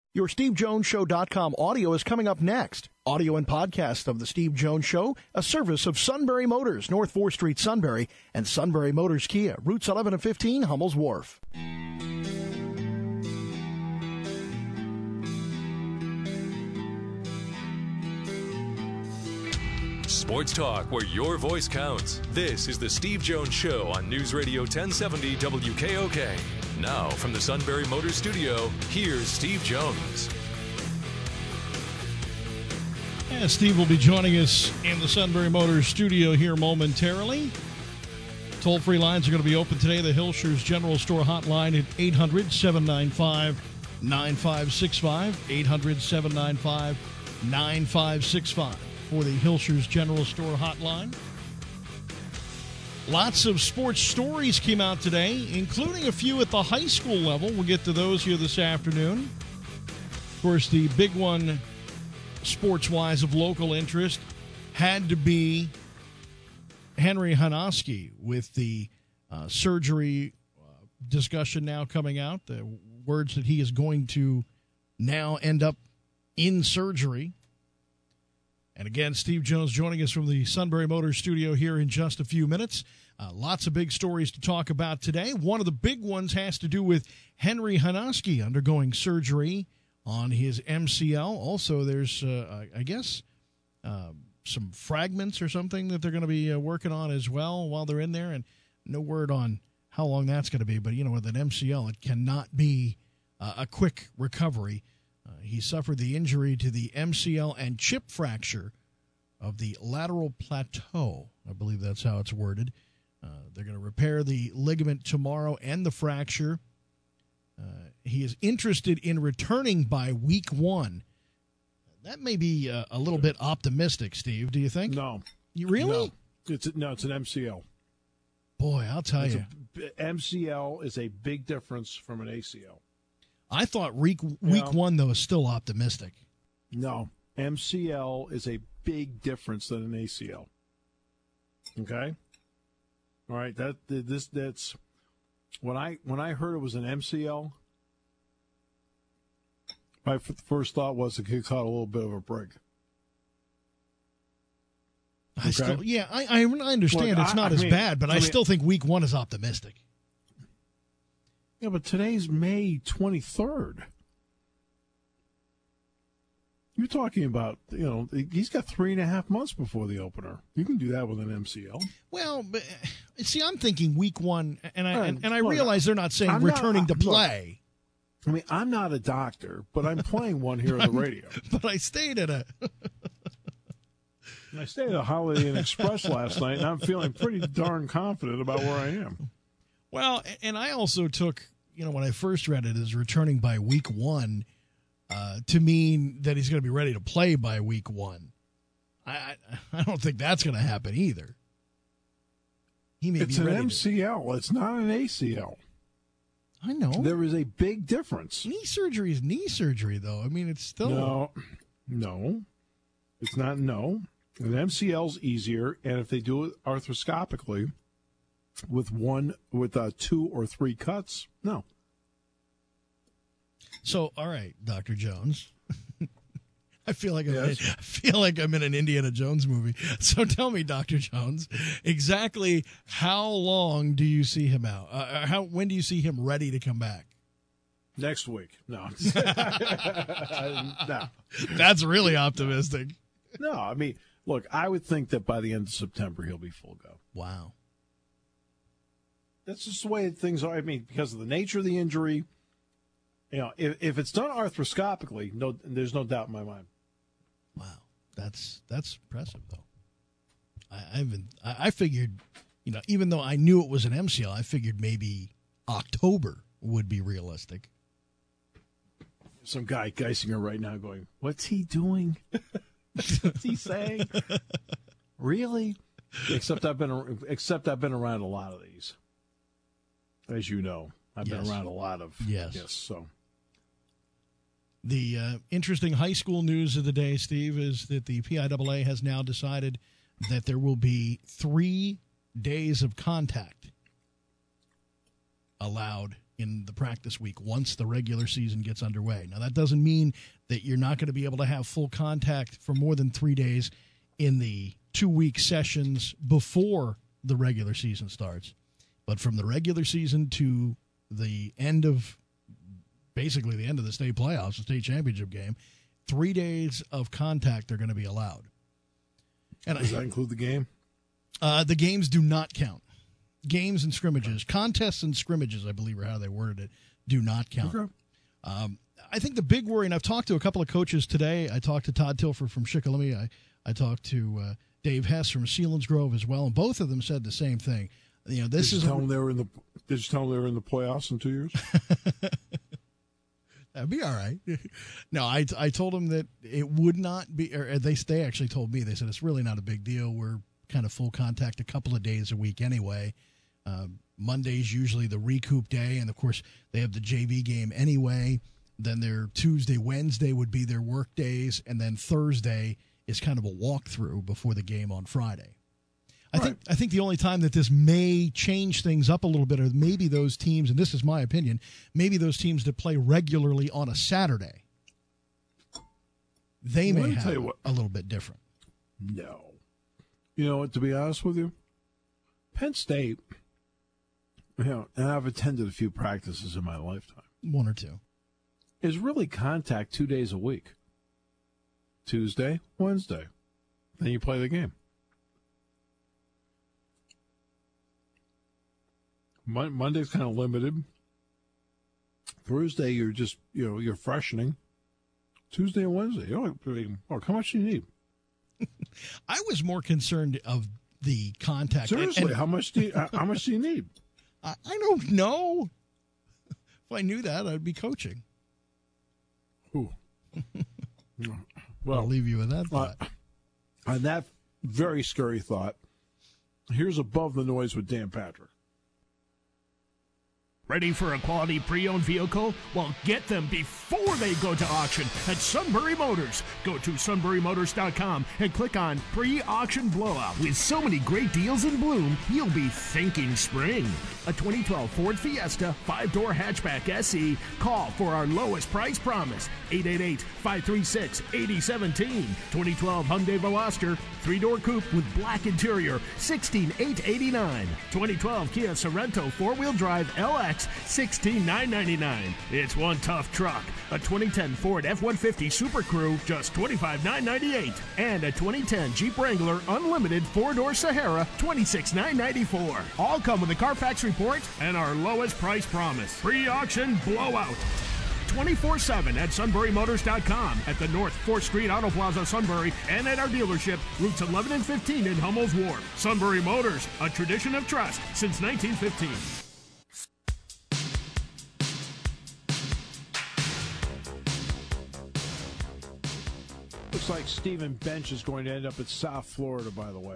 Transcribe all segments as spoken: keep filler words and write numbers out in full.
Your Steve Jones Show dot com audio is coming up next. Audio and podcast of The Steve Jones Show, a service of Sunbury Motors, North fourth Street, Sunbury, and Sunbury Motors Kia, routes eleven and fifteen, Hummel's Wharf. Sports talk where your voice counts. This is The Steve Jones Show on News Radio ten seventy W K O K. Now, from the Sunbury Motors Studio, here's Steve Jones. Yeah, Steve will be joining us in the Sunbury Motors Studio here momentarily. Toll-free lines are going to be open today. The Hilshers General Store hotline at eight hundred, seven nine five, nine five six five, eight hundred, seven nine five, nine five six five for the Hilshers General Store hotline. Lots of sports stories came out today, including a few at the high school level. We'll get to those here this afternoon. Of course, the big one, sports-wise, of local interest had to be Henry Hanoski with the uh, surgery uh, discussion now coming out, the words that he is going to now end up in surgery. And again, Steve Jones joining us from the Sunbury Motors Studio here in just a few minutes. Uh, lots of big stories to talk about today. One of the big ones has to do with Henry Hanoski undergoing surgery on his M C L. Also, there's, uh, I guess, uh, some fragments or something that they're going to be uh, working on as well while they're in there. And no word on how long that's going to be. But, you know, with an M C L, it cannot be uh, a quick recovery. Uh, he suffered the injury to the M C L and chip fracture of the lateral plateau. I believe that's how it's worded. Uh, they're going to repair the ligament tomorrow and the fracture. Uh, he is interested in returning by week one. That may be uh, a little bit optimistic, Steve. Do you think? No. You really? No, it's, no, it's an M C L. Boy, I'll tell it's you. A, M C L is a big difference from an A C L. I thought week, week Yeah. one, though, is still optimistic. No. M C L is a big difference than an A C L. Okay? All right, that this that's when I when I heard it was an M C L, my f- first thought was it could caught a little bit of a break. I Okay. still, yeah, I, I understand Look, it's I- not I as mean- bad, but I, I mean- still think week one is optimistic. Yeah, but today's May twenty-third. You're talking about, you know, he's got three and a half months before the opener. You can do that with an M C L. Well, but, see, I'm thinking week one, and I and, and I Look, realize they're not saying I'm not- returning to look, play, I mean, I'm not a doctor, but I'm playing one here on the radio. but I stayed at a. I stayed at a Holiday Inn Express last night, and I'm feeling pretty darn confident about where I am. Well, and I also took, you know, when I first read it as returning by week one, uh, to mean that he's going to be ready to play by week one. I I, I don't think that's going to happen either. He may It's be an ready M to- C L. It's not an A C L. I know. There is a big difference. Knee surgery is knee surgery, though. I mean, it's still. No, no, it's not. No, an M C L's easier, and if they do it arthroscopically with one, with uh, two or three cuts, no. So, all right, Doctor Jones. I feel like I'm, Yes. I feel like I'm in an Indiana Jones movie. So tell me, Doctor Jones, exactly how long do you see him out? Uh, how when do you see him ready to come back? Next week, no, no, That's really optimistic. no. I mean, look, I would think that by the end of September he'll be full go. Wow. That's just the way things are. I mean, because of the nature of the injury, you know, if, if it's done arthroscopically, no, there's no doubt in my mind. Wow. That's that's impressive, though. I, I've been, I, I figured, you know, even though I knew it was an M C L, I figured maybe October would be realistic. Some guy Geisinger right now going, what's he doing? What's he saying? Really? Except I've been except I've been around a lot of these. As you know, I've Yes. been around a lot of Yes. yes. So The uh, interesting high school news of the day, Steve, is that the P I A A has now decided that there will be three days of contact allowed in the practice week once the regular season gets underway. Now, that doesn't mean that you're not going to be able to have full contact for more than three days in the two-week sessions before the regular season starts. But from the regular season to the end of, basically the end of the state playoffs, the state championship game, three days of contact are going to be allowed. And Does I, that include the game? Uh, the games do not count. Games and scrimmages, contests and scrimmages, I believe are how they worded it, do not count. Okay. Um, I think the big worry, and I've talked to a couple of coaches today. I talked to Todd Tilford from Shikellamy. I, I talked to uh, Dave Hess from Selinsgrove as well, and both of them said the same thing. You know, this did you is tell them they were in the. Did you tell them they were in the playoffs in two years? That'd be all right. No, I, I told them that it would not be, or they they actually told me, they said it's really not a big deal. We're kind of full contact a couple of days a week anyway. Uh, Monday's usually the recoup day, and of course they have the J V game anyway. Then their Tuesday, Wednesday would be their work days, and then Thursday is kind of a walkthrough before the game on Friday. I Right. think I think the only time that this may change things up a little bit are maybe those teams, and this is my opinion, maybe those teams that play regularly on a Saturday. They Let may me have tell you what. a little bit different. No. You know what, to be honest with you, Penn State, you know, and I've attended a few practices in my lifetime, One or two. is really contact two days a week. Tuesday, Wednesday. Then you play the game. Mon- Monday's kind of limited. Thursday, you're just, you know, you're freshening. Tuesday and Wednesday. You know, I mean, oh, how much do you need? I was more concerned of the contact. Seriously, and- how much do you, how how much do you need? I, I don't know. If I knew that, I'd be coaching. Ooh. I'll Well, leave you with that uh, thought. on that very scary thought, here's Above the Noise with Dan Patrick. Ready for a quality pre-owned vehicle? Well, get them before they go to auction at Sunbury Motors. Go to sunbury motors dot com and click on Pre-Auction Blowout. With so many great deals in bloom, you'll be thinking spring. A twenty twelve Ford Fiesta five-door hatchback S E. Call for our lowest price promise. eight eight eight, five three six, eight zero one seven. twenty twelve Hyundai Veloster three-door coupe with black interior, sixteen thousand eight hundred eighty-nine dollars. twenty twelve Kia Sorento four-wheel drive L X, sixteen thousand nine hundred ninety-nine dollars. It's one tough truck. A twenty ten Ford F one fifty Super Crew, just twenty-five thousand nine hundred ninety-eight dollars. And a twenty ten Jeep Wrangler Unlimited four-door Sahara, twenty-six thousand nine hundred ninety-four dollars. All come with a Carfax report and our lowest price promise. Pre-auction blowout. twenty-four seven at sunbury motors dot com, at the North fourth Street Auto Plaza, Sunbury, and at our dealership, routes eleven and fifteen in Hummel's Wharf. Sunbury Motors, a tradition of trust since nineteen fifteen. Looks like Stephen Bench is going to end up at South Florida, by the way.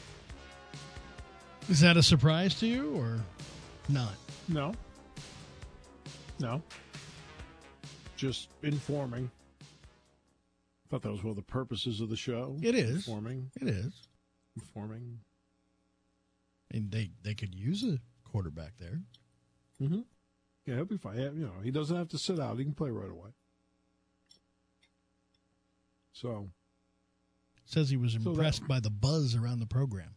Is that a surprise to you or not? No. No. Just informing. Thought that was one of the purposes of the show. It is. Informing. It is. Informing. And they, they could use a quarterback there. Mm-hmm. Yeah, he'll be fine. Yeah, you know, he doesn't have to sit out. He can play right away. So. Says he was So impressed that- by the buzz around the program.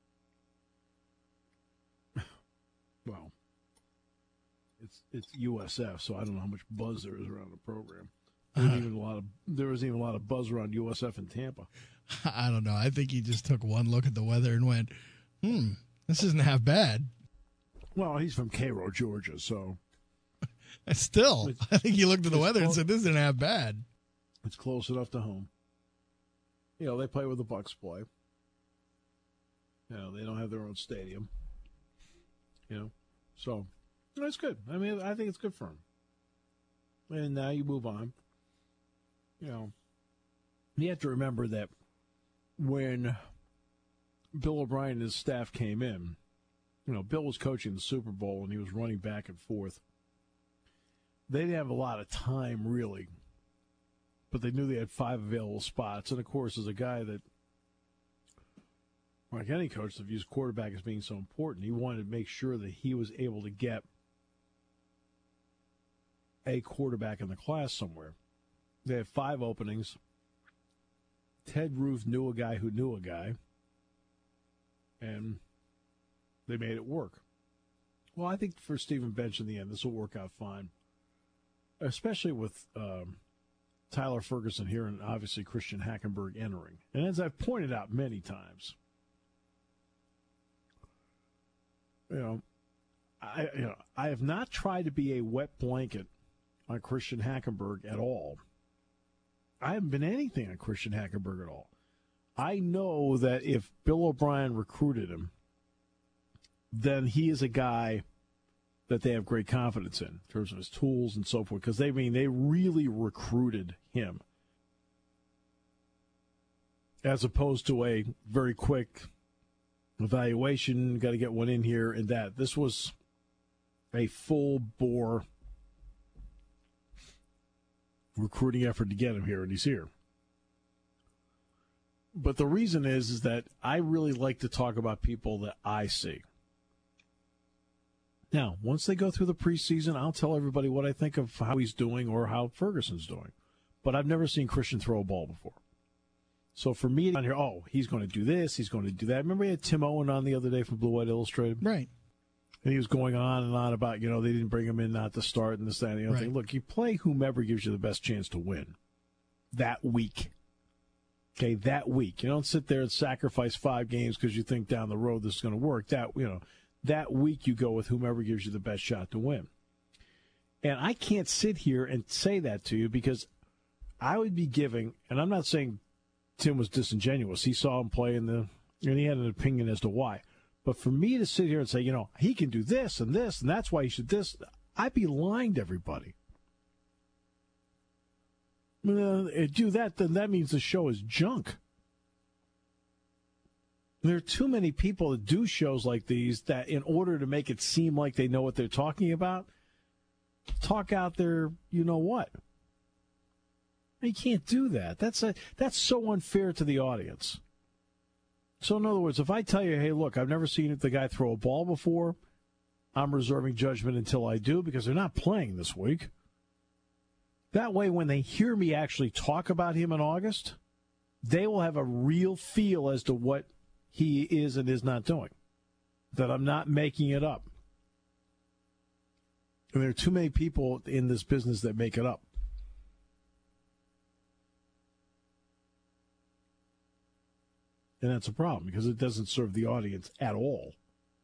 Well, it's it's U S F, so I don't know how much buzz there is around the program. There wasn't even a lot of there was even a lot of buzz around U S F in Tampa. I don't know. I think he just took one look at the weather and went, hmm, this isn't half bad. Well, he's from Cairo, Georgia, so Still, It's- I think he looked at the it's weather and close. said, this isn't half bad. it's close enough to home. You know, they play where the Bucks play. You know, they don't have their own stadium. You know, so that's good. I mean, I think it's good for him. And now you move on. You know, you have to remember that when Bill O'Brien and his staff came in, you know, Bill was coaching the Super Bowl and he was running back and forth. They didn't have a lot of time, really, but they knew they had five available spots. And, of course, as a guy that, like any coach that views quarterback as being so important, he wanted to make sure that he was able to get a quarterback in the class somewhere. They had five openings. Ted Roof knew a guy who knew a guy, and they made it work. Well, I think for Stephen Bench in the end, this will work out fine, especially with um, Tyler Ferguson here and obviously Christian Hackenberg entering. And as I've pointed out many times, you know, I you know I have not tried to be a wet blanket on Christian Hackenberg at all. I haven't been anything on Christian Hackenberg at all. I know that if Bill O'Brien recruited him, then he is a guy that they have great confidence in, in terms of his tools and so forth, because they I mean they really recruited him as opposed to a very quick evaluation, got to get one in here and that. This was a full bore recruiting effort to get him here, and he's here. But the reason is, is that I really like to talk about people that I see. Now, once they go through the preseason, I'll tell everybody what I think of how he's doing or how Ferguson's doing. But I've never seen Christian throw a ball before. So for me on here, oh, he's going to do this, he's going to do that. Remember we had Tim Owen on the other day from Blue White Illustrated? Right. And he was going on and on about, you know, they didn't bring him in not to start and this, that, and the other Right. thing. Look, you play whomever gives you the best chance to win that week. Okay, that week. You don't sit there and sacrifice five games because you think down the road this is going to work. That, you know, that week you go with whomever gives you the best shot to win. And I can't sit here and say that to you because I would be giving, and I'm not saying Tim was disingenuous. He saw him play in the, and he had an opinion as to why. But for me to sit here and say, you know, he can do this and this, and that's why he should this, I'd be lying to everybody. Uh, do that, then that means the show is junk. There are too many people that do shows like these that in order to make it seem like they know what they're talking about, talk out their you know what. You can't do that. That's a, that's so unfair to the audience. So in other words, if I tell you, hey, look, I've never seen the guy throw a ball before, I'm reserving judgment until I do because they're not playing this week. That way, when they hear me actually talk about him in August, they will have a real feel as to what he is and is not doing, that I'm not making it up. And there are too many people in this business that make it up. And that's a problem because it doesn't serve the audience at all.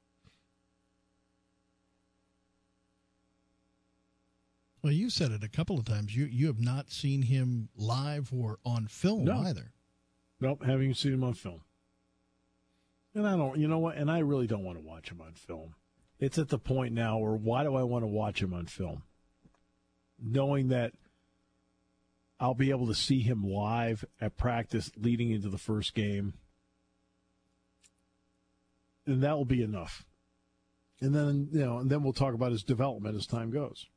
Well, you said it a couple of times. You you have not seen him live or on film no. either. Nope, haven't even seen him on film. And I don't, you know what? And I really don't want to watch him on film. It's at the point now where why do I want to watch him on film? Knowing that I'll be able to see him live at practice leading into the first game. And that will be enough. And then, you know, and then we'll talk about his development as time goes.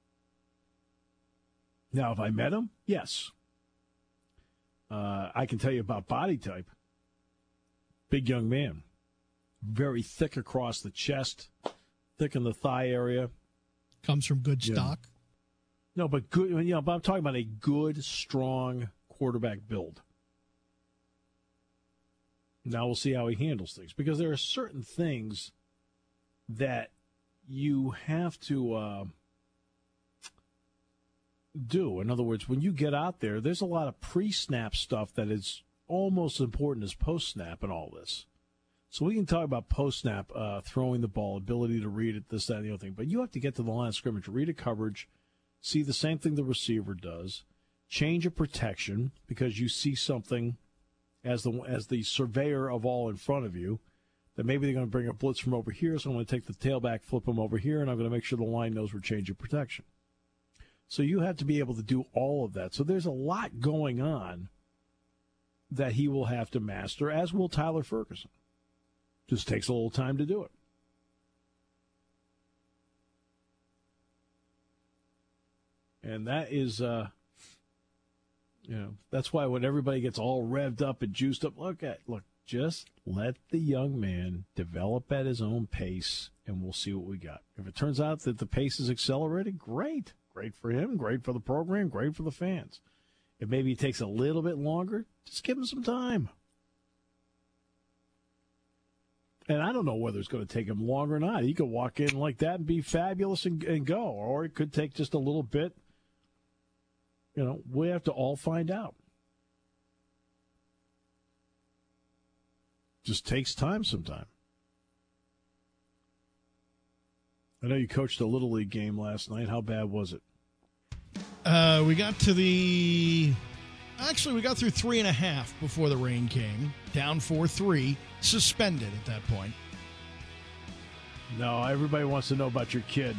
Now, if I met him, yes. Uh, I can tell you about body type. Big young man. Very thick across the chest, thick in the thigh area. Comes from good Yeah. stock. No, but good, you know, but I'm talking about a good, strong quarterback build. Now we'll see how he handles things because there are certain things that you have to uh, do. In other words, when you get out there, there's a lot of pre-snap stuff that is almost as important as post-snap and all this. So we can talk about post-snap, uh, throwing the ball, ability to read it, this, that, and the other thing. But you have to get to the line of scrimmage, read a coverage, see the same thing the receiver does, change a protection because you see something as the as the surveyor of all in front of you, that maybe they're going to bring a blitz from over here, so I'm going to take the tailback, flip them over here, and I'm going to make sure the line knows we're changing protection. So you have to be able to do all of that. So there's a lot going on that he will have to master, as will Tyler Ferguson. Just takes a little time to do it. And that is, uh, you know, that's why when everybody gets all revved up and juiced up, look at, look, just let the young man develop at his own pace, and we'll see what we got. If it turns out that the pace is accelerated, great, Great for him, great for the program, great for the fans. If maybe it takes a little bit longer, just give him some time. And I don't know whether it's going to take him long or not. He could walk in like that and be fabulous and, and go, or it could take just a little bit. You know, we have to all find out. Just takes time sometime. I know you coached a Little League game last night. How bad was it? Uh, we got to the... Actually, we got through three and a half before the rain came. Down four three. Suspended at that point. No, everybody wants to know about your kid.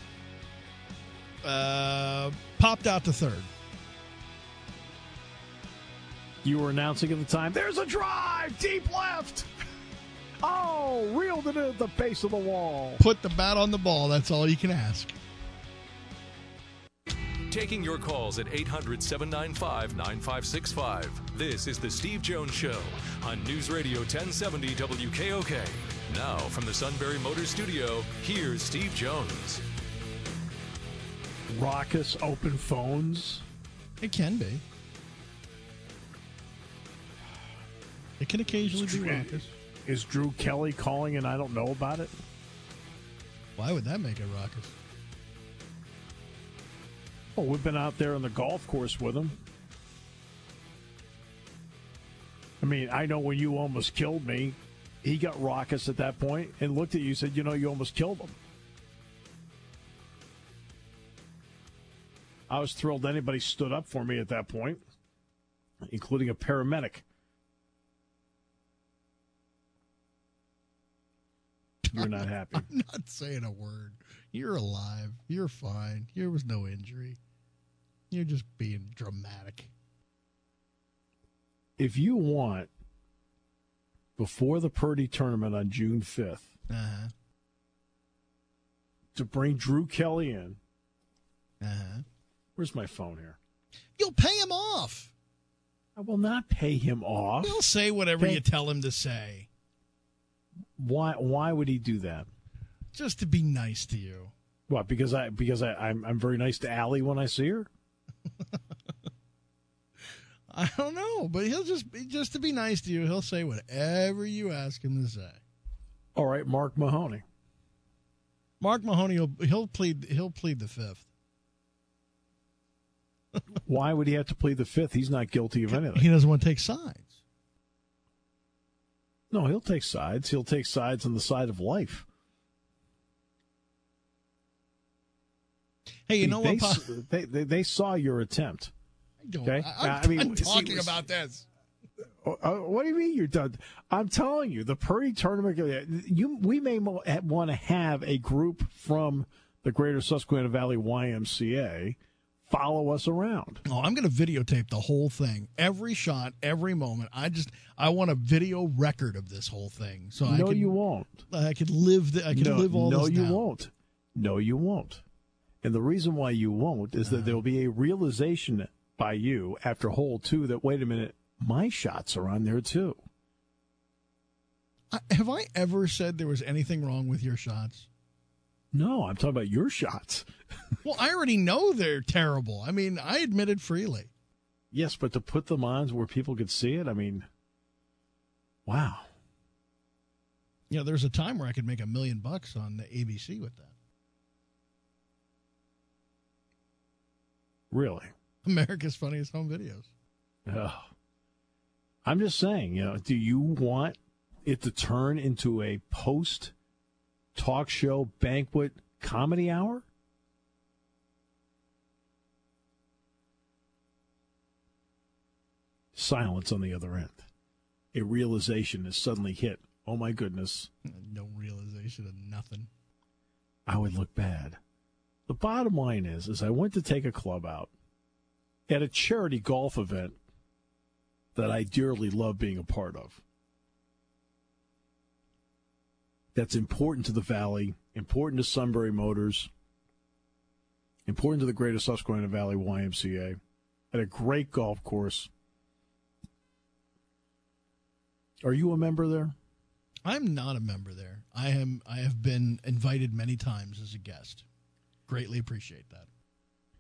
Uh, popped out to third. You were announcing at the time, there's a drive, deep left. Oh, reeled it at the base of the wall. Put the bat on the ball. That's all you can ask. Taking your calls at eight hundred, seven nine five, nine five six five. This is the Steve Jones Show on News Radio ten seventy W K O K. Now from the Sunbury Motors Studio, here's Steve Jones. Raucous open phones. It can be. It can occasionally be raucous. Is Drew Kelly calling and I don't know about it? Why would that make it raucous? Oh, we've been out there on the golf course with him. I mean, I know when you almost killed me, he got raucous at that point and looked at you and said, you know, you almost killed him. I was thrilled anybody stood up for me at that point, including a paramedic. You're not happy. I'm not saying a word. You're alive. You're fine. There was no injury. You're just being dramatic. If you want, before the Purdy tournament on June fifth, uh-huh. to bring Drew Kelly in, uh-huh. where's my phone here? You'll pay him off. I will not pay him off. He'll say whatever pay- you tell him to say. Why? Why would he do that? Just to be nice to you. What? Because I because I I'm, I'm very nice to Allie when I see her. I don't know, but he'll just just to be nice to you. He'll say whatever you ask him to say. All right, Mark Mahoney. Mark Mahoney will he'll plead he'll plead the fifth. Why would he have to plead the fifth? He's not guilty of anything. He doesn't want to take sides. No, he'll take sides. He'll take sides on the side of life. Hey, you know they, what? Pa- they, they they saw your attempt. I don't, Okay, I, I'm, I mean, I'm talking see, about this. Uh, what do you mean you're done? I'm telling you, the Purdy tournament. You, we may mo- want to have a group from the Greater Susquehanna Valley Y M C A follow us around. Oh, I'm going to videotape the whole thing, every shot, every moment. I just, I want a video record of this whole thing, so I no, can, you won't. I could live. The, I can no, live all no, this. No, you down. won't. No, you won't. And the reason why you won't is that uh, there will be a realization by you after hole two that, wait a minute, my shots are on there too. I, have I ever said there was anything wrong with your shots? No, I'm talking about your shots. Well, I already know they're terrible. I mean, I admit it freely. Yes, but to put them on where people could see it, I mean, wow. You know, there's a time where I could make a million bucks on the A B C with that. Really? America's Funniest Home Videos. Oh. I'm just saying, you know, do you want it to turn into a post talk show banquet comedy hour? Silence on the other end. A realization is suddenly hit. Oh, my goodness. No realization of nothing. I would look bad. The bottom line is, is I went to take a club out at a charity golf event that I dearly love being a part of. That's important to the Valley, important to Sunbury Motors, important to the Greater Susquehanna Valley Y M C A, at a great golf course. Are you a member there? I'm not a member there. I am. I have been invited many times as a guest. Greatly appreciate that.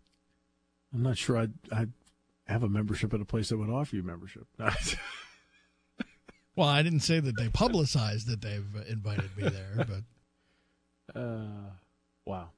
I'm not sure I'd, I'd have a membership at a place that would offer you membership. Well, I didn't say that they publicized that they've invited me there, but uh, wow.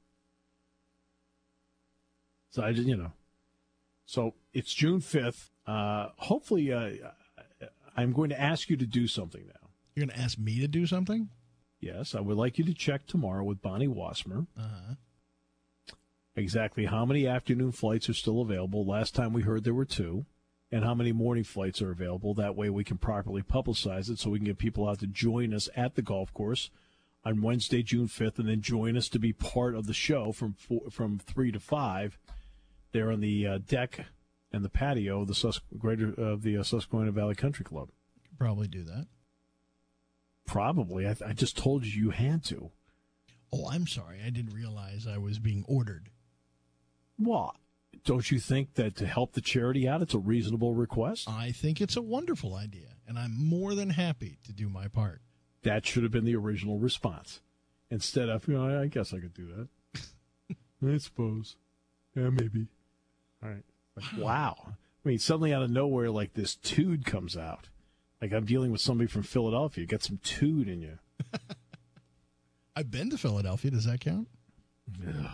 So I, you know, so it's June fifth. Uh, hopefully, uh, I'm going to ask you to do something now. You're going to ask me to do something? Yes, I would like you to check tomorrow with Bonnie Wassmer. Uh-huh. Exactly how many afternoon flights are still available. Last time we heard there were two. And how many morning flights are available. That way we can properly publicize it so we can get people out to join us at the golf course on Wednesday, June fifth, and then join us to be part of the show from four, from three to five there on the uh, deck and the patio of the, Sus- greater, uh, the uh, Susquehanna Valley Country Club. Could probably do that. Probably. I, I just told you you had to. Oh, I'm sorry. I didn't realize I was being ordered. What? Don't you think that to help the charity out, it's a reasonable request? I think it's a wonderful idea, and I'm more than happy to do my part. That should have been the original response. Instead of, you know, I guess I could do that. I suppose. Yeah, maybe. All right. Like, wow. I mean, suddenly out of nowhere, like this tood comes out. Like I'm dealing with somebody from Philadelphia. Get some tood in you. I've been to Philadelphia. Does that count? Yeah.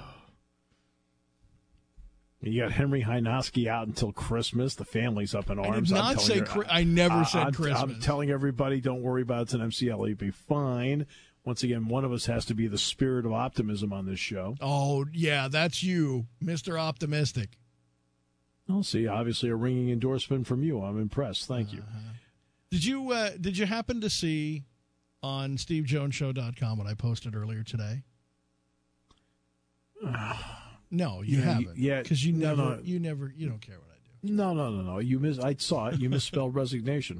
You got Henry Hynoski out until Christmas. The family's up in arms. I did not say. Her, I never uh, said I'm, Christmas. I'm telling everybody, don't worry about it. It's an M C L. You'll be fine. Once again, one of us has to be the spirit of optimism on this show. Oh yeah, that's you, Mister Optimistic. I'll see. Obviously, a ringing endorsement from you. I'm impressed. Thank you. Uh-huh. Did you uh, Did you happen to see on steve jones show dot com what I posted earlier today? No, you yeah, haven't. Yeah, because you no, never, no. you never, you don't care what I do. No, no, no, no. You miss. I saw it. You misspelled resignation.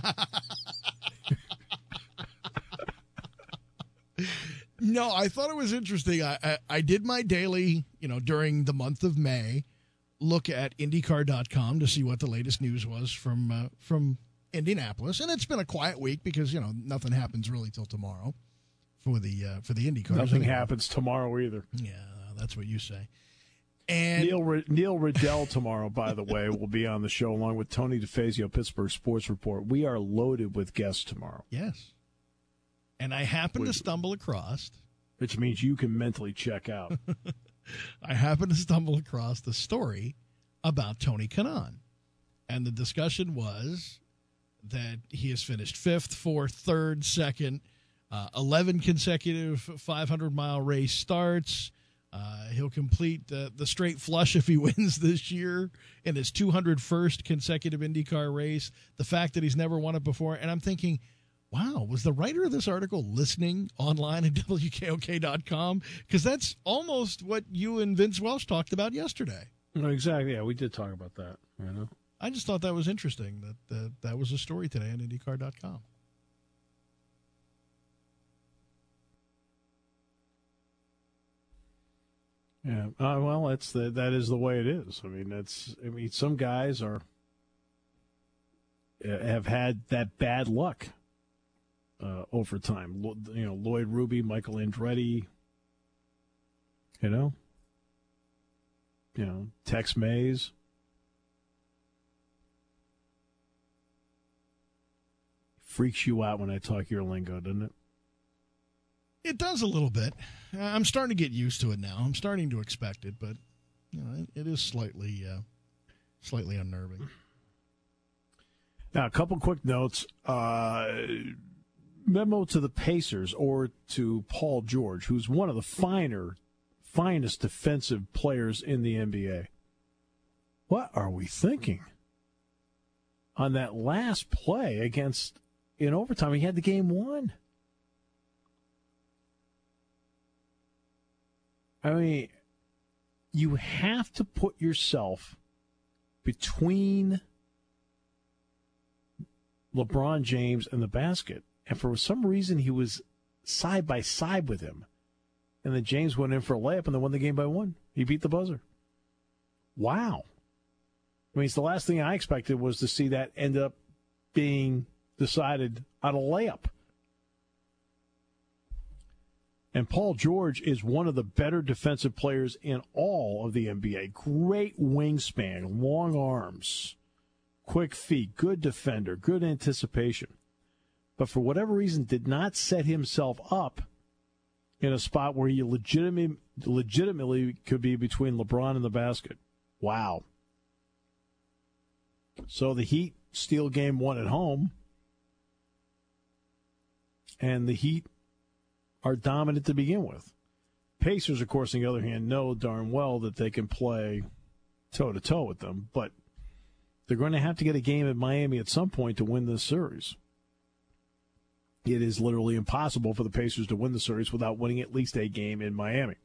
No, I thought it was interesting. I, I I did my daily, you know, during the month of May, look at IndyCar dot com to see what the latest news was from uh, from Indianapolis, and it's been a quiet week because you know nothing happens really till tomorrow for the uh, for the IndyCar. Nothing happens tomorrow either. Yeah. That's what you say. And Neil Neil Riddell tomorrow, by the way, will be on the show along with Tony DeFazio, Pittsburgh Sports Report. We are loaded with guests tomorrow. Yes. And I happened which, to stumble across. Which means you can mentally check out. I happened to stumble across the story about Tony Kanaan. And the discussion was that he has finished fifth, fourth, third, second, uh, eleven consecutive five hundred mile race starts. Uh, he'll complete uh, the straight flush if he wins this year in his two hundred first consecutive IndyCar race. The fact that he's never won it before. And I'm thinking, wow, was the writer of this article listening online at W K O K dot com? Because that's almost what you and Vince Welsh talked about yesterday. No, exactly. Yeah, we did talk about that. You know, I just thought that was interesting that that, that was a story today on IndyCar dot com. Yeah, uh, well, that's the that is the way it is. I mean, that's I mean, some guys are uh, have had that bad luck uh, over time. Lo, you know, Lloyd Ruby, Michael Andretti. You know, you know, Tex Mays. Freaks you out when I talk your lingo, doesn't it? It does a little bit. I'm starting to get used to it now. I'm starting to expect it, but you know, it, it is slightly, uh, slightly unnerving. Now, a couple quick notes. Uh, memo to the Pacers or to Paul George, who's one of the finer, finest defensive players in the N B A. What are we thinking? On that last play against in overtime, he had the game won. I mean, you have to put yourself between LeBron James and the basket. And for some reason, he was side by side with him. And then James went in for a layup and they won the game by one. He beat the buzzer. Wow. I mean, it's the last thing I expected was to see that end up being decided on a layup. And Paul George is one of the better defensive players in all of the N B A. Great wingspan, long arms, quick feet, good defender, good anticipation. But for whatever reason, did not set himself up in a spot where he legitimately, legitimately could be between LeBron and the basket. Wow. So the Heat steal game one at home, and the Heat are dominant to begin with. Pacers, of course, on the other hand, know darn well that they can play toe-to-toe with them, but they're going to have to get a game at Miami at some point to win this series. It is literally impossible for the Pacers to win the series without winning at least a game in Miami.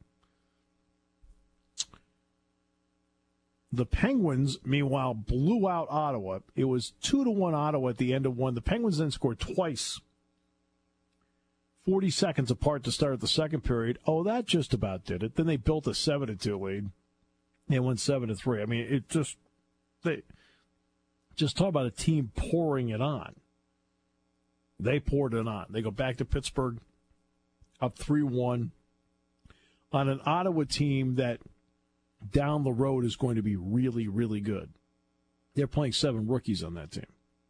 The Penguins, meanwhile, blew out Ottawa. It was two to one Ottawa at the end of one. The Penguins then scored twice, forty seconds apart to start the second period. Oh, that just about did it. Then they built a seven to two lead. They won seven to three. I mean, it just they just talk about a team pouring it on. They poured it on. They go back to Pittsburgh, up three one on an Ottawa team that down the road is going to be really, really good. They're playing seven rookies on that team.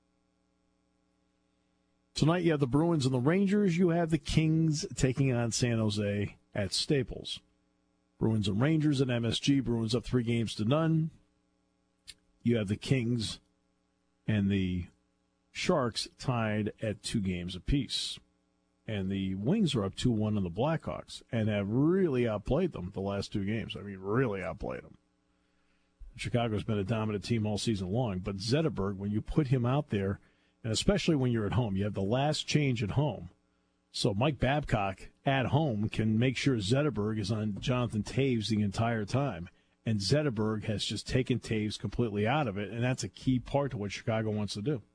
Tonight you have the Bruins and the Rangers. You have the Kings taking on San Jose at Staples. Bruins and Rangers at M S G. Bruins up three games to none. You have the Kings and the Sharks tied at two games apiece. And the Wings are up two one on the Blackhawks and have really outplayed them the last two games. I mean, really outplayed them. Chicago's been a dominant team all season long, but Zetterberg, when you put him out there, and especially when you're at home, you have the last change at home. So Mike Babcock at home can make sure Zetterberg is on Jonathan Taves the entire time. And Zetterberg has just taken Taves completely out of it, and that's a key part to what Chicago wants to do.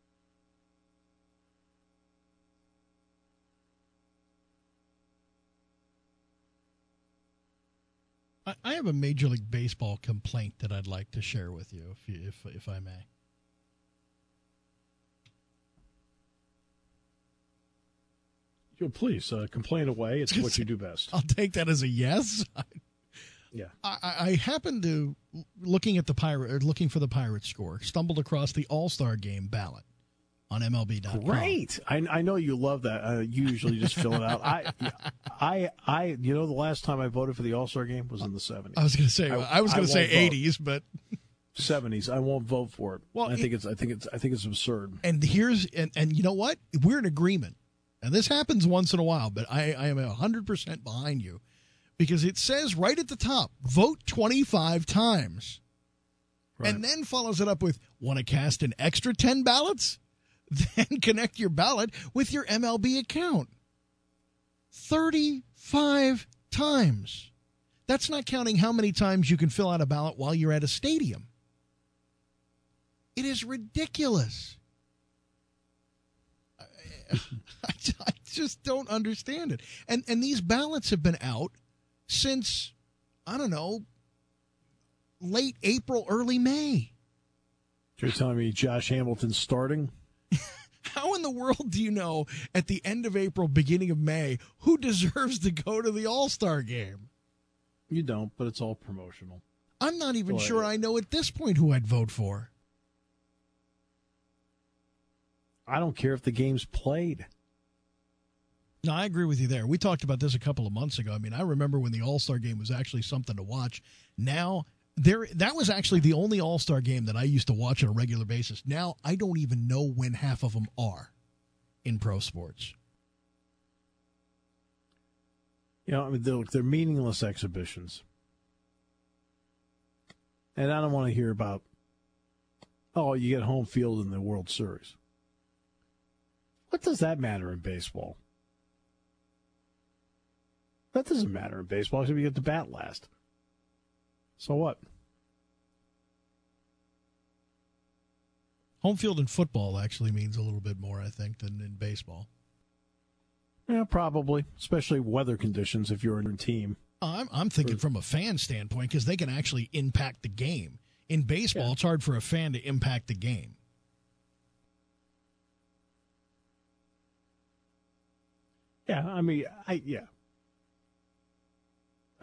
I have a Major League Baseball complaint that I'd like to share with you, if you, if if I may. You please uh, complain away. It's what you do best. I'll take that as a yes. Yeah. I, I happened to looking at the pirate, or looking for the Pirates score, stumbled across the All-Star Game ballot on M L B dot com. Great. I, I know you love that. Uh, you usually just fill it out. I, I, I, you know, the last time I voted for the All-Star Game was in the seventies. I was going to say, I, I was going to say eighties, but seventies. I won't vote for it. Well, I think it, it's, I think it's, I think it's absurd. And here's, and, and you know what? We're in agreement. And this happens once in a while, but I, I am one hundred percent behind you because it says right at the top, vote twenty-five times. Right. And then follows it up with, want to cast an extra ten ballots? Then connect your ballot with your M L B account. thirty-five times. That's not counting how many times you can fill out a ballot while you're at a stadium. It is ridiculous. I, I just don't understand it. And and these ballots have been out since, I don't know, late April, early May. You're telling me Josh Hamilton's starting? How in the world do you know at the end of April, beginning of May, who deserves to go to the All-Star game? You don't, but it's all promotional. I'm not even Boy. sure I know at this point who I'd vote for. I don't care if the game's played. No, I agree with you there. We talked about this a couple of months ago. I mean, I remember when the All-Star game was actually something to watch. Now, there that was actually the only All-Star game that I used to watch on a regular basis. Now, I don't even know when half of them are in pro sports. You know, I mean, they're, they're meaningless exhibitions. And I don't want to hear about, oh, you get home field in the World Series. What does that matter in baseball? That doesn't matter in baseball because we get to bat last. So what? Home field in football actually means a little bit more, I think, than in baseball. Yeah, probably, especially weather conditions if you're in a team. I'm, I'm thinking from a fan standpoint because they can actually impact the game. In baseball, yeah. It's hard for a fan to impact the game. Yeah, I mean, I yeah.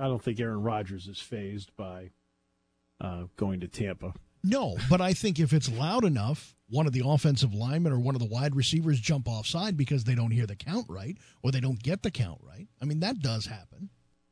I don't think Aaron Rodgers is fazed by uh, going to Tampa. No, but I think if it's loud enough, one of the offensive linemen or one of the wide receivers jump offside because they don't hear the count right or they don't get the count right. I mean, that does happen.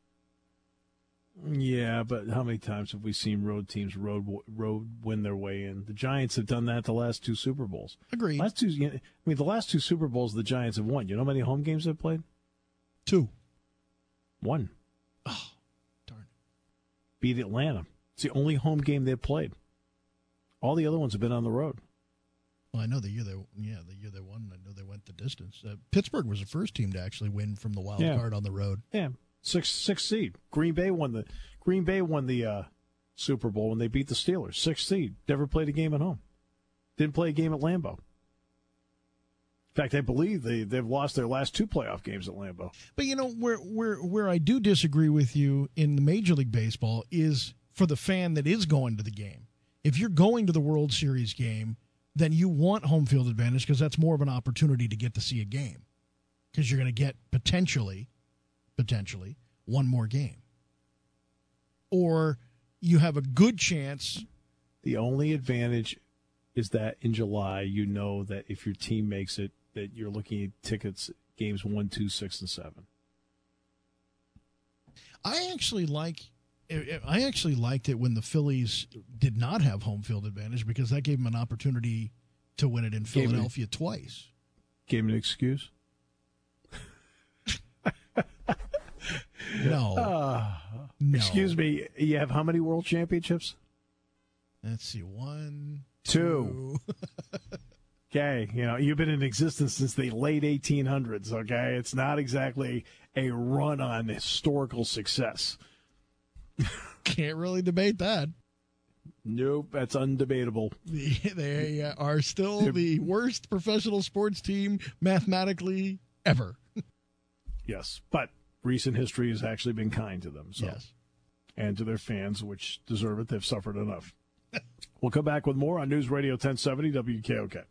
Yeah, but how many times have we seen road teams road road win their way in? The Giants have done that the last two Super Bowls. Agreed. Last two, I mean, the last two Super Bowls the Giants have won. You know how many home games they've played? Two. One. Oh, darn. Beat Atlanta. It's the only home game they've played. All the other ones have been on the road. Well, I know the year they, yeah, the year they won, I know they went the distance. Uh, Pittsburgh was the first team to actually win from the wild yeah. card on the road. Yeah, six six seed. Green Bay won the Green Bay won the uh, Super Bowl when they beat the Steelers. Sixth seed. Never played a game at home. Didn't play a game at Lambeau. In fact, I believe they they've lost their last two playoff games at Lambeau. But you know where where where I do disagree with you in the Major League Baseball is for the fan that is going to the game. If you're going to the World Series game, then you want home field advantage because that's more of an opportunity to get to see a game because you're going to get potentially, potentially one more game. Or you have a good chance. The only advantage is that in July, you know that if your team makes it, that you're looking at tickets, games one, two, six, and seven. I actually like I actually liked it when the Phillies did not have home field advantage because that gave them an opportunity to win it in Philadelphia gave twice. Gave them an excuse? No. Uh, no. Excuse me, you have how many world championships? Let's see, one, two. two. Okay, you know, you've been in existence since the late eighteen hundreds, okay? It's not exactly a run on historical success. Can't really debate that. Nope, that's undebatable. They are still the worst professional sports team mathematically ever. Yes, but recent history has actually been kind to them. So. Yes. And to their fans, which deserve it. They've suffered enough. We'll come back with more on News Radio ten seventy W K O K.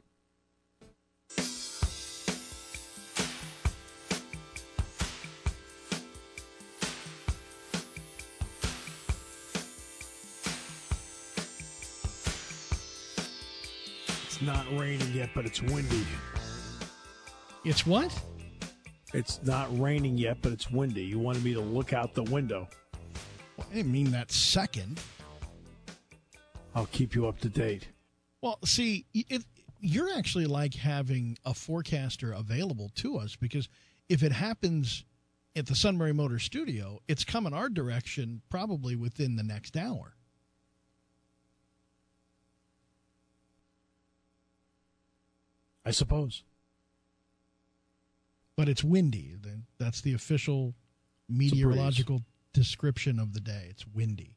It's not raining yet, but it's windy. It's what? It's not raining yet, but it's windy. You wanted me to look out the window. Well, I didn't mean that second. I'll keep you up to date. Well, see, it, you're actually like having a forecaster available to us because if it happens at the Sunbury Motor Studio, it's coming our direction probably within the next hour. I suppose. But it's windy. That's the official meteorological description of the day. It's windy.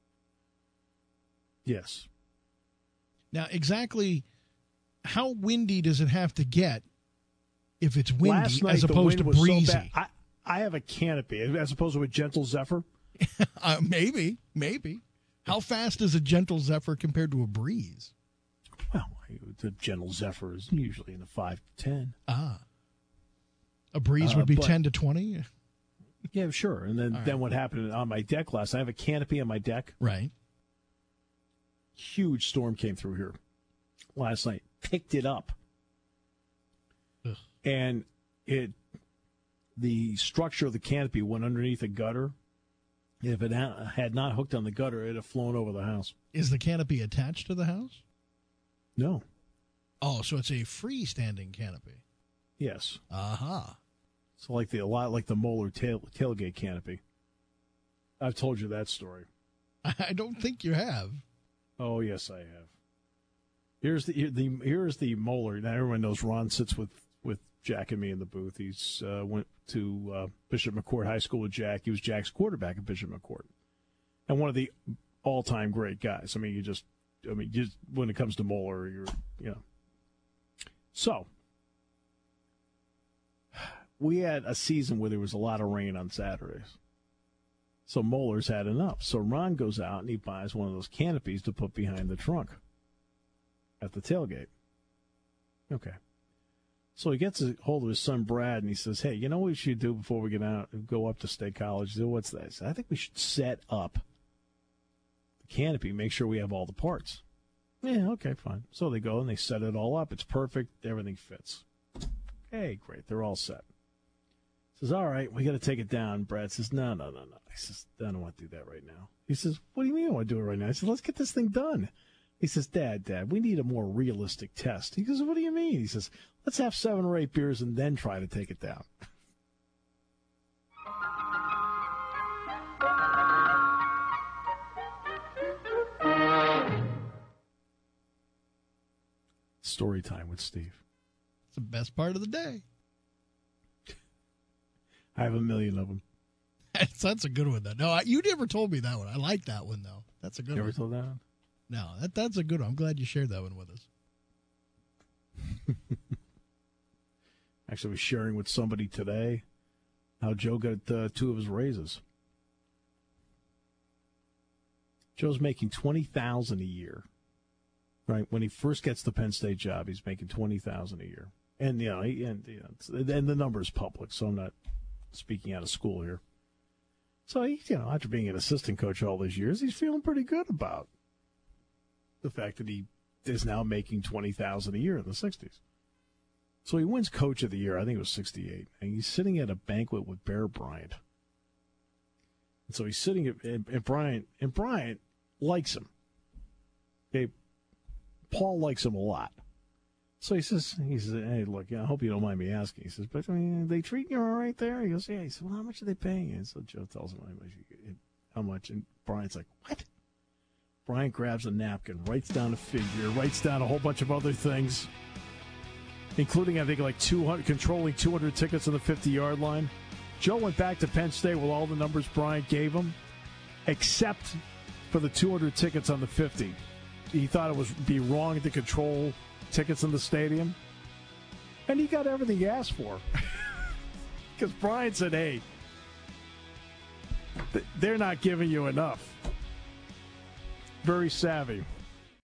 Yes. Now, exactly how windy does it have to get if it's windy Last night, as opposed the to wind was breezy? so bad. I, I have a canopy as opposed to a gentle zephyr. uh, maybe, maybe. How fast is a gentle zephyr compared to a breeze? Well, the gentle zephyr is usually in the five to ten. Ah. A breeze Uh, would be but- ten to twenty? Yeah, sure. And then, All right. then what happened on my deck last night, I have a canopy on my deck. Right. Huge storm came through here last night. Picked it up. Ugh. And it, the structure of the canopy went underneath a gutter. If it ha- had not hooked on the gutter, it would have flown over the house. Is the canopy attached to the house? No. Oh, so it's a freestanding canopy. Yes. Aha. So like the a lot like the Moeller tail, tailgate canopy. I've told you that story. I don't think you have. Oh yes, I have. Here's the the here's the Moeller. Now everyone knows Ron sits with, with Jack and me in the booth. He's uh, went to uh, Bishop McCourt High School with Jack. He was Jack's quarterback at Bishop McCourt, and one of the all time great guys. I mean, you just I mean, just when it comes to Moeller, you're you know. So we had a season where there was a lot of rain on Saturdays. So Moeller's had enough. So Ron goes out and he buys one of those canopies to put behind the trunk at the tailgate. Okay. So he gets a hold of his son, Brad, and he says, hey, you know what we should do before we get out and go up to State College? He said, what's that? He said, I think we should set up the canopy, make sure we have all the parts. Yeah, okay, fine. So they go and they set it all up. It's perfect. Everything fits. Hey, great. They're all set. Says, all right, we got to take it down. Brad says, no, no, no, no. He says, I don't want to do that right now. He says, what do you mean I want to do it right now? I said, let's get this thing done. He says, Dad, Dad, we need a more realistic test. He goes, what do you mean? He says, let's have seven or eight beers and then try to take it down. Story time with Steve. It's the best part of the day. I have a million of them. That's, that's a good one, though. No, I, you never told me that one. I like that one, though. That's a good You one. ever told that one? No, that, that's a good one. I'm glad you shared that one with us. Actually, I was sharing with somebody today how Joe got uh, two of his raises. Joe's making twenty thousand dollars a year. Right, when he first gets the Penn State job, he's making twenty thousand dollars a year. And, you know, he, and, you know, and the number is public, so I'm not speaking out of school here. So, he, you know, after being an assistant coach all these years, he's feeling pretty good about the fact that he is now making twenty thousand dollars a year in the sixties. So he wins Coach of the Year. I think it was sixty-eight. And he's sitting at a banquet with Bear Bryant. And so he's sitting at, and, and Bryant, and Bryant likes him. Okay, Paul likes him a lot. So he says, he says, hey, look, I hope you don't mind me asking. He says, but I mean, they treat you all right there? He goes, yeah. He said, well, how much are they paying you? And so Joe tells him how much. How much? And Bryant's like, what? Bryant grabs a napkin, writes down a figure, writes down a whole bunch of other things, including, I think, like two hundred, controlling two hundred tickets on the fifty-yard line. Joe went back to Penn State with all the numbers Bryant gave him, except for the two hundred tickets on the fifty. He thought it would be wrong to control tickets in the stadium. And he got everything he asked for. Because Bryant said, hey, they're not giving you enough. Very savvy.